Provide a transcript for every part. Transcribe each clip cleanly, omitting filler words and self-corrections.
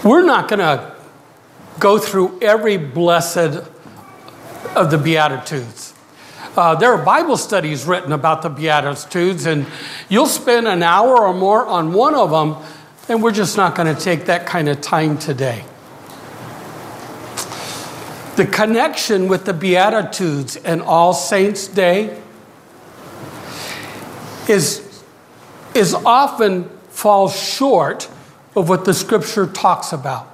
We're not going to go through every blessed of the Beatitudes. There are Bible studies written about the Beatitudes, and you'll spend an hour or more on one of them, and we're just not going to take that kind of time today. The connection with the Beatitudes and All Saints' Day is often falls short of what the Scripture talks about.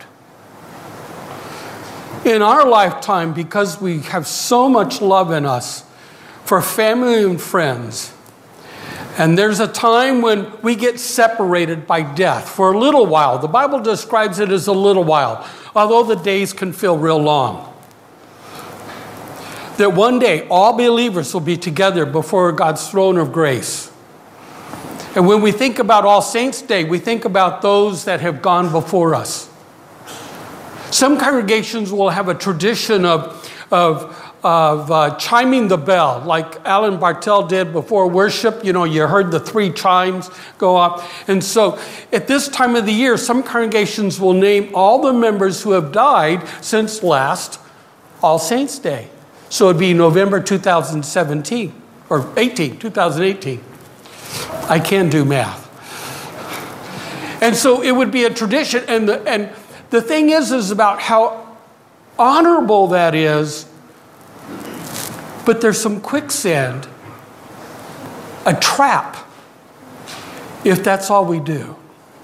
In our lifetime, because we have so much love in us for family and friends, and there's a time when we get separated by death for a little while. The Bible describes it as a little while, although the days can feel real long. That one day all believers will be together before God's throne of grace. And when we think about All Saints' Day, we think about those that have gone before us. Some congregations will have a tradition of chiming the bell, like Alan Bartell did before worship. You know, you heard the 3 chimes go off. And so at this time of the year, some congregations will name all the members who have died since last All Saints' Day. So it'd be November 2017, or 2018. I can do math. And so it would be a tradition. And the thing is about how honorable that is, but there's some quicksand, a trap, if that's all we do.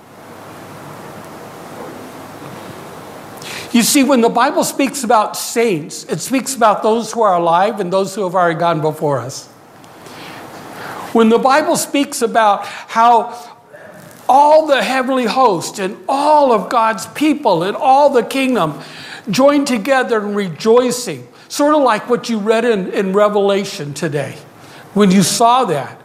You see, when the Bible speaks about saints, it speaks about those who are alive and those who have already gone before us. When the Bible speaks about how all the heavenly host and all of God's people and all the kingdom join together in rejoicing, sort of like what you read in Revelation today, when you saw that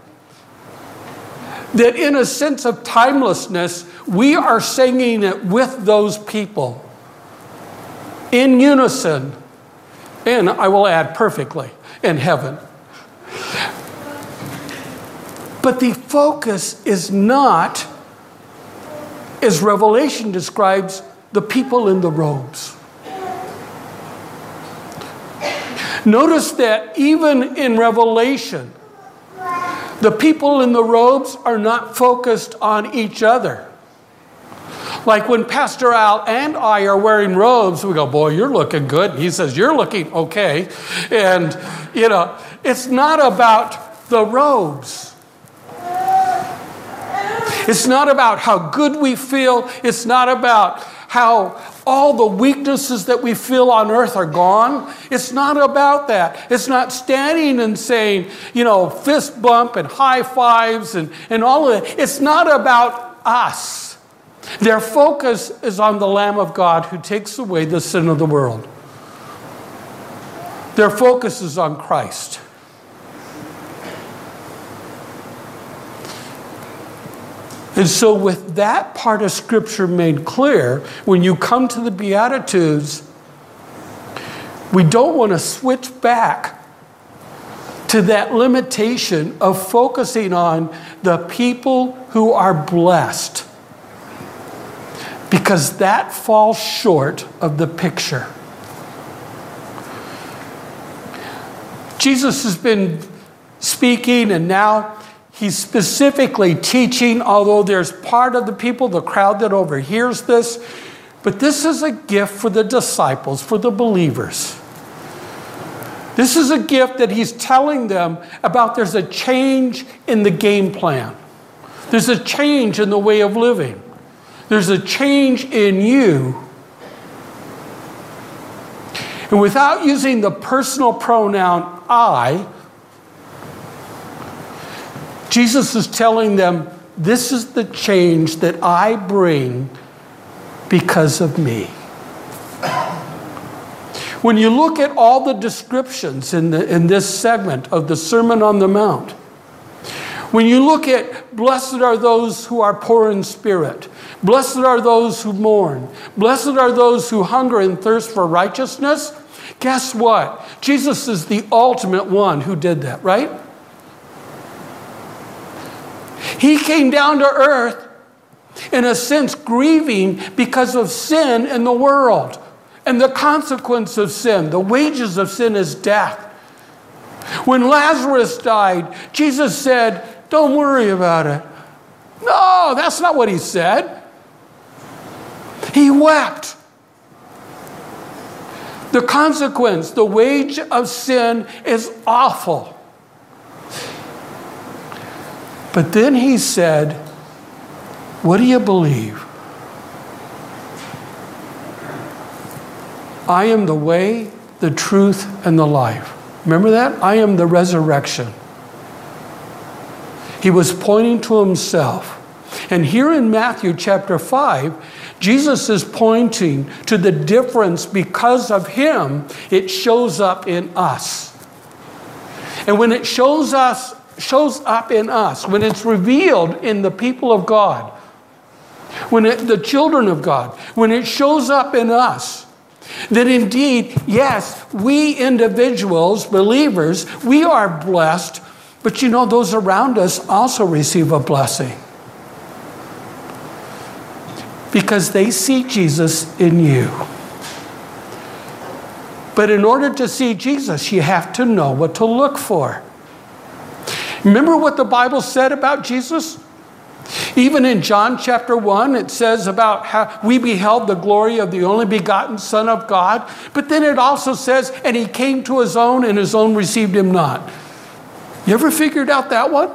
in a sense of timelessness, we are singing it with those people in unison, and I will add perfectly, in heaven. But the focus is not, as Revelation describes, the people in the robes. Notice that even in Revelation, the people in the robes are not focused on each other. Like when Pastor Al and I are wearing robes, we go, boy, you're looking good. He says, you're looking okay. And, you know, it's not about the robes. It's not about how good we feel. It's not about how all the weaknesses that we feel on earth are gone. It's not about that. It's not standing and saying, you know, fist bump and high fives and all of that. It's not about us. Their focus is on the Lamb of God who takes away the sin of the world. Their focus is on Christ. And so with that part of Scripture made clear, when you come to the Beatitudes, we don't want to switch back to that limitation of focusing on the people who are blessed, because that falls short of the picture. Jesus has been speaking, and now he's specifically teaching, although there's part of the people, the crowd that overhears this. But this is a gift for the disciples, for the believers. This is a gift that he's telling them about. There's a change in the game plan. There's a change in the way of living. There's a change in you. And without using the personal pronoun I, Jesus is telling them, this is the change that I bring because of me. When you look at all the descriptions in this segment of the Sermon on the Mount, when you look at blessed are those who are poor in spirit, blessed are those who mourn, blessed are those who hunger and thirst for righteousness, guess what? Jesus is the ultimate one who did that, right? He came down to earth in a sense, grieving because of sin in the world and the consequence of sin. The wages of sin is death. When Lazarus died, Jesus said, "Don't worry about it." No, that's not what he said. He wept. The consequence, the wage of sin is awful. But then he said, "What do you believe? I am the way, the truth, and the life." Remember that? I am the resurrection. He was pointing to himself. And here in Matthew chapter 5, Jesus is pointing to the difference. Because of him, it shows up in us. And when it shows up in us, when it's revealed in the people of God, the children of God, when it shows up in us, then indeed, yes, we individuals, believers, we are blessed, but you know, those around us also receive a blessing. Because they see Jesus in you. But in order to see Jesus, you have to know what to look for. Remember what the Bible said about Jesus? Even in John chapter 1, it says about how we beheld the glory of the only begotten Son of God. But then it also says, and he came to his own, and his own received him not. You ever figured out that one?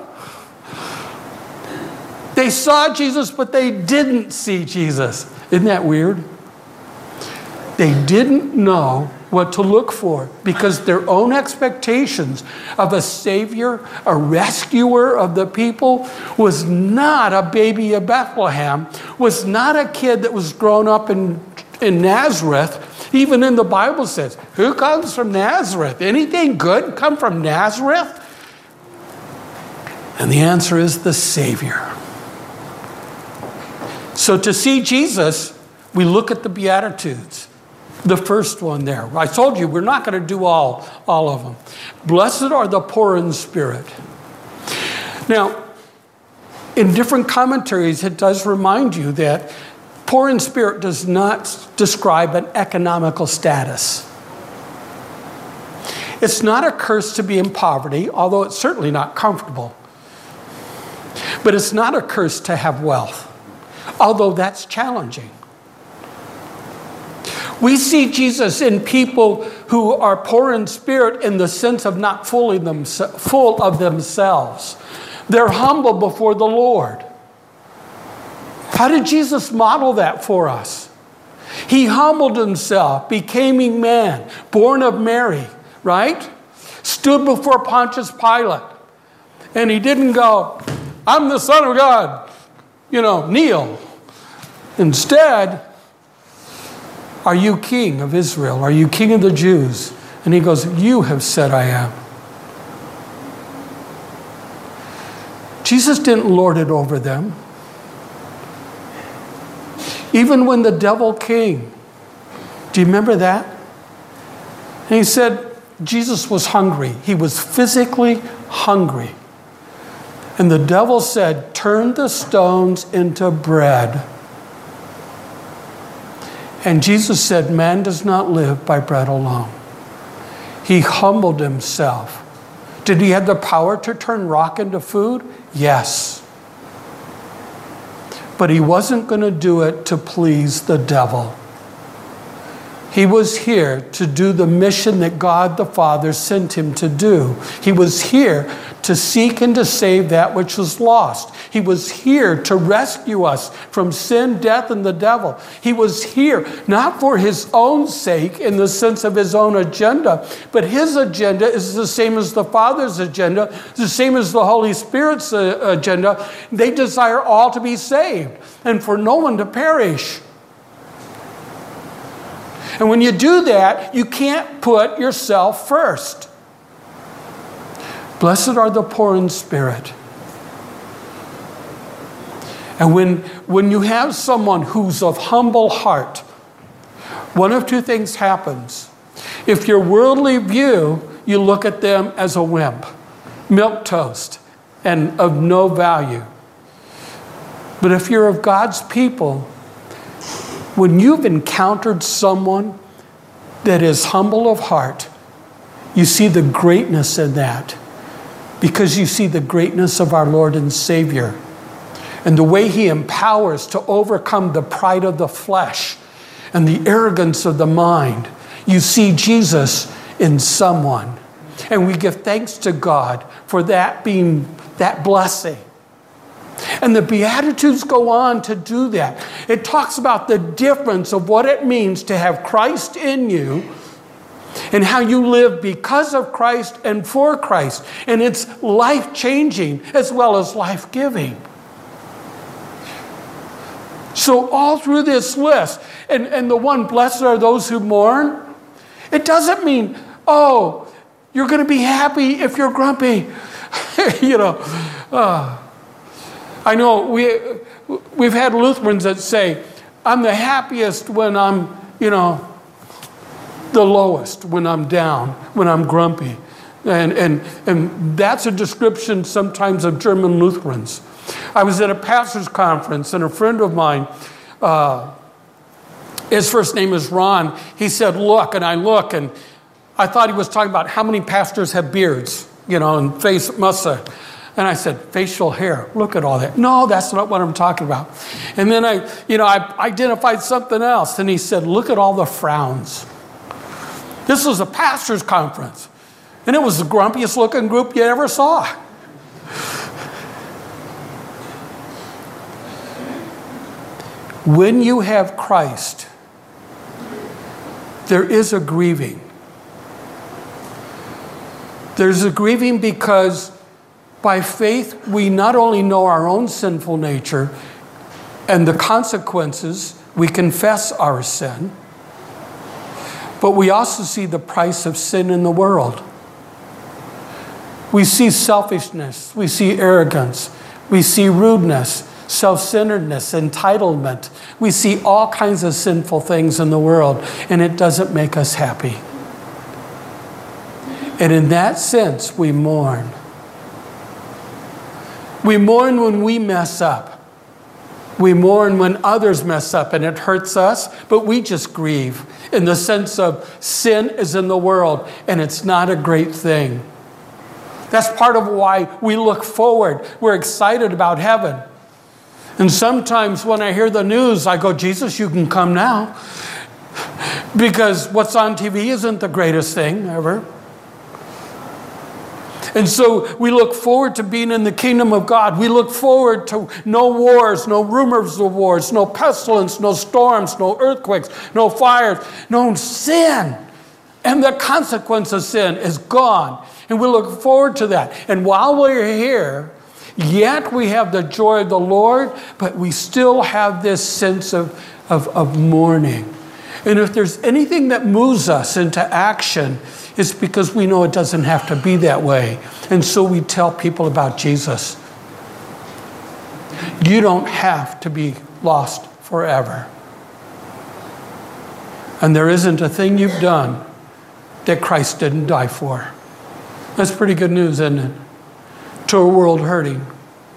They saw Jesus, but they didn't see Jesus. Isn't that weird? They didn't know what to look for because their own expectations of a Savior, a rescuer of the people, was not a baby of Bethlehem, was not a kid that was grown up in Nazareth. Even in the Bible says, who comes from Nazareth? Anything good come from Nazareth? And the answer is the Savior. So to see Jesus, we look at the Beatitudes. The first one there. I told you we're not going to do all of them. Blessed are the poor in spirit. Now, in different commentaries, it does remind you that poor in spirit does not describe an economical status. It's not a curse to be in poverty, although it's certainly not comfortable. But it's not a curse to have wealth, although that's challenging. We see Jesus in people who are poor in spirit in the sense of not full of themselves. They're humble before the Lord. How did Jesus model that for us? He humbled himself, became a man, born of Mary, right? Stood before Pontius Pilate. And he didn't go, "I'm the Son of God, kneel." Instead, "Are you King of Israel? Are you King of the Jews?" And he goes, "You have said I am." Jesus didn't lord it over them. Even when the devil came, do you remember that? And he said Jesus was hungry. He was physically hungry. And the devil said, "Turn the stones into bread." And Jesus said, "Man does not live by bread alone." He humbled himself. Did he have the power to turn rock into food? Yes. But he wasn't going to do it to please the devil. He was here to do the mission that God the Father sent him to do. He was here to seek and to save that which was lost. He was here to rescue us from sin, death, and the devil. He was here not for his own sake in the sense of his own agenda, but his agenda is the same as the Father's agenda, the same as the Holy Spirit's agenda. They desire all to be saved and for no one to perish. And when you do that, you can't put yourself first. Blessed are the poor in spirit. And when you have someone who's of humble heart, one of two things happens. If your worldly view, you look at them as a wimp, milquetoast, and of no value. But if you're of God's people, when you've encountered someone that is humble of heart, you see the greatness in that, because you see the greatness of our Lord and Savior and the way He empowers to overcome the pride of the flesh and the arrogance of the mind. You see Jesus in someone. And we give thanks to God for that being that blessing. And the Beatitudes go on to do that. It talks about the difference of what it means to have Christ in you and how you live because of Christ and for Christ. And it's life-changing as well as life-giving. So all through this list, and the one, blessed are those who mourn, it doesn't mean, oh, you're going to be happy if you're grumpy. I know we've had Lutherans that say, I'm the happiest when I'm, the lowest, when I'm down, when I'm grumpy. And that's a description sometimes of German Lutherans. I was at a pastor's conference, and a friend of mine, his first name is Ron, he said, look, and I look, and I thought he was talking about how many pastors have beards, and face mustache. And I said, facial hair, look at all that. No, that's not what I'm talking about. And then I identified something else. And he said, look at all the frowns. This was a pastor's conference. And it was the grumpiest looking group you ever saw. When you have Christ, there is a grieving. There's a grieving because by faith, we not only know our own sinful nature and the consequences, we confess our sin, but we also see the price of sin in the world. We see selfishness, we see arrogance, we see rudeness, self-centeredness, entitlement. We see all kinds of sinful things in the world, and it doesn't make us happy. And in that sense, we mourn. We mourn when we mess up. We mourn when others mess up and it hurts us, but we just grieve in the sense of sin is in the world and it's not a great thing. That's part of why we look forward. We're excited about heaven. And sometimes when I hear the news, I go, Jesus, you can come now. Because what's on TV isn't the greatest thing ever. And so we look forward to being in the kingdom of God. We look forward to no wars, no rumors of wars, no pestilence, no storms, no earthquakes, no fires, no sin. And the consequence of sin is gone. And we look forward to that. And while we're here, yet we have the joy of the Lord, but we still have this sense of mourning. And if there's anything that moves us into action, it's because we know it doesn't have to be that way. And so we tell people about Jesus. You don't have to be lost forever. And there isn't a thing you've done that Christ didn't die for. That's pretty good news, isn't it? To a world hurting.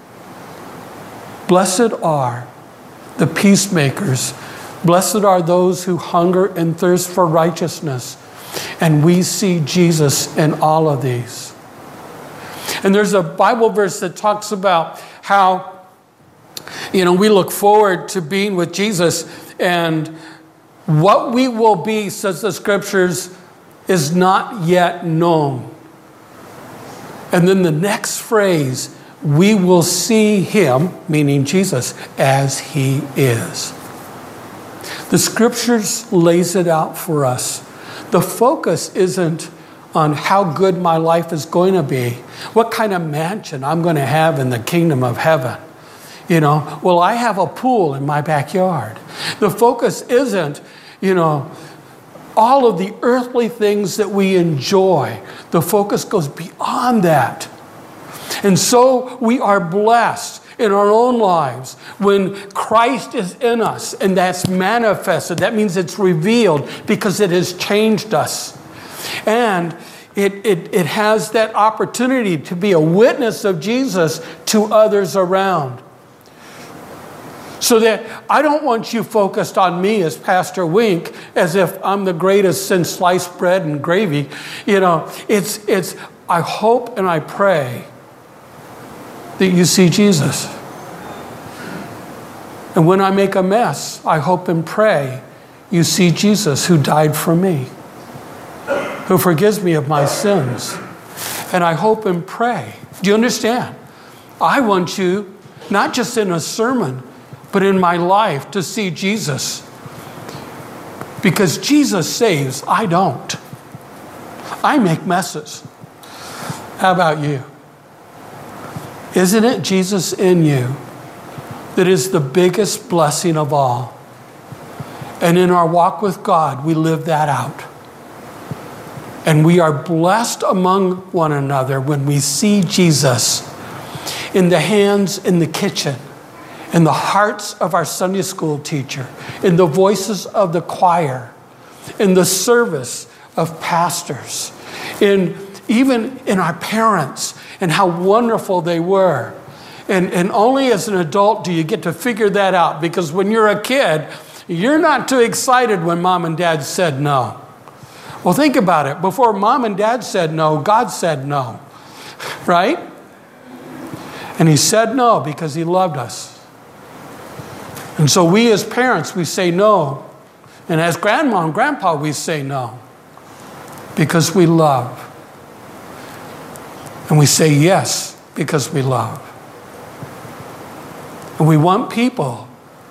Blessed are the peacemakers. Blessed are those who hunger and thirst for righteousness. And we see Jesus in all of these. And there's a Bible verse that talks about how, we look forward to being with Jesus. And what we will be, says the scriptures, is not yet known. And then the next phrase, we will see him, meaning Jesus, as he is. The scriptures lays it out for us. The focus isn't on how good my life is going to be, what kind of mansion I'm going to have in the kingdom of heaven. Will I have a pool in my backyard? The focus isn't, all of the earthly things that we enjoy. The focus goes beyond that. And so we are blessed in our own lives when Christ is in us and that's manifested. That means it's revealed because it has changed us. And it has that opportunity to be a witness of Jesus to others around. So that I don't want you focused on me as Pastor Wink as if I'm the greatest since sliced bread and gravy. You know, it's I hope and I pray that you see Jesus. And when I make a mess, I hope and pray you see Jesus who died for me, who forgives me of my sins. And I hope and pray. Do you understand? I want you, not just in a sermon, but in my life to see Jesus. Because Jesus saves, I don't. I make messes. How about you? Isn't it Jesus in you that is the biggest blessing of all? And in our walk with God, we live that out. And we are blessed among one another when we see Jesus in the hands in the kitchen, in the hearts of our Sunday school teacher, in the voices of the choir, in the service of pastors, even in our parents and how wonderful they were. And only as an adult do you get to figure that out, because when you're a kid, you're not too excited when mom and dad said no. Well, think about it. Before mom and dad said no, God said no, right? And he said no because he loved us. And so we as parents, we say no. And as grandma and grandpa, we say no because we love. And we say yes because we love. And we want people,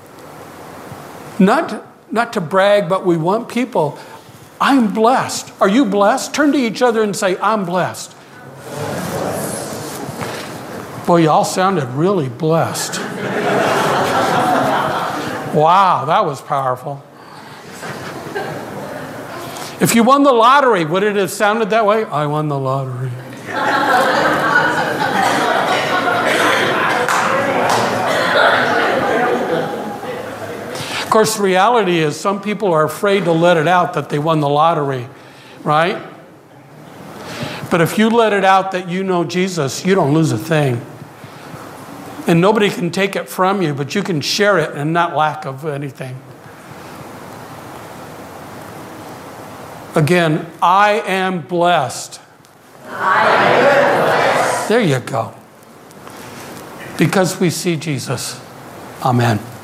not to brag, but we want people. I'm blessed. Are you blessed? Turn to each other and say, I'm blessed. Boy, y'all sounded really blessed. Wow, that was powerful. If you won the lottery, would it have sounded that way? I won the lottery. Of course, the reality is some people are afraid to let it out that they won the lottery, right? But if you let it out that you know Jesus, you don't lose a thing. And nobody can take it from you, but you can share it and not lack of anything. Again, I am blessed. I am blessed. There you go. Because we see Jesus. Amen.